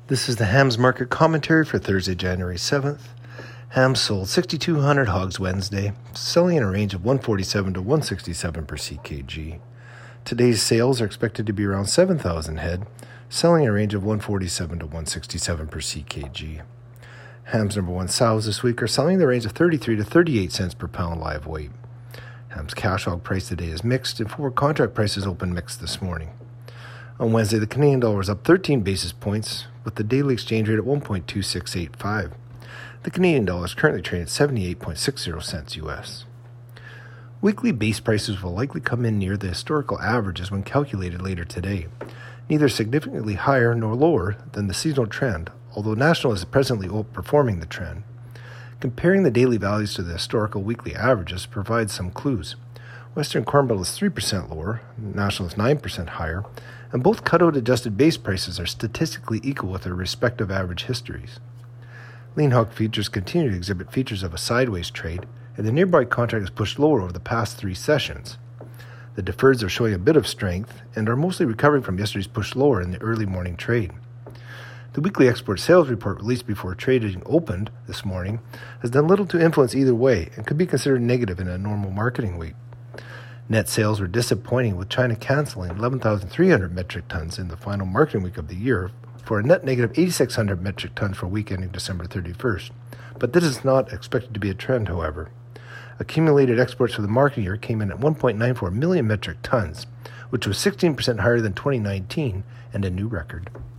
This is the hams market commentary for Thursday, January 7th. Hams sold 6,200 hogs Wednesday, selling in a range of 147 to 167 per CKG. Today's sales are expected to be around 7,000 head, selling in a range of 147 to 167 per CKG. Hams number 1 sows this week are selling in the range of 33 to 38 cents per pound live weight. Hams cash hog price today is mixed, and forward contract prices opened mixed this morning. On Wednesday, the Canadian dollar was up 13 basis points, with the daily exchange rate at 1.2685. The Canadian dollar is currently trading at 78.60 cents U.S. Weekly base prices will likely come in near the historical averages when calculated later today, neither significantly higher nor lower than the seasonal trend, although national is presently outperforming the trend. Comparing the daily values to the historical weekly averages provides some clues. Western Corn Belt is 3% lower, national is 9% higher, and both cutout-adjusted base prices are statistically equal with their respective average histories. Lean hog futures continue to exhibit features of a sideways trade, and the nearby contract is pushed lower over the past 3 sessions. The deferreds are showing a bit of strength and are mostly recovering from yesterday's push lower in the early morning trade. The weekly export sales report released before trading opened this morning has done little to influence either way and could be considered negative in a normal marketing week. Net sales were disappointing, with China canceling 11,300 metric tons in the final marketing week of the year for a net negative 8,600 metric tons for week ending December 31st. But this is not expected to be a trend, however. Accumulated exports for the marketing year came in at 1.94 million metric tons, which was 16% higher than 2019 and a new record.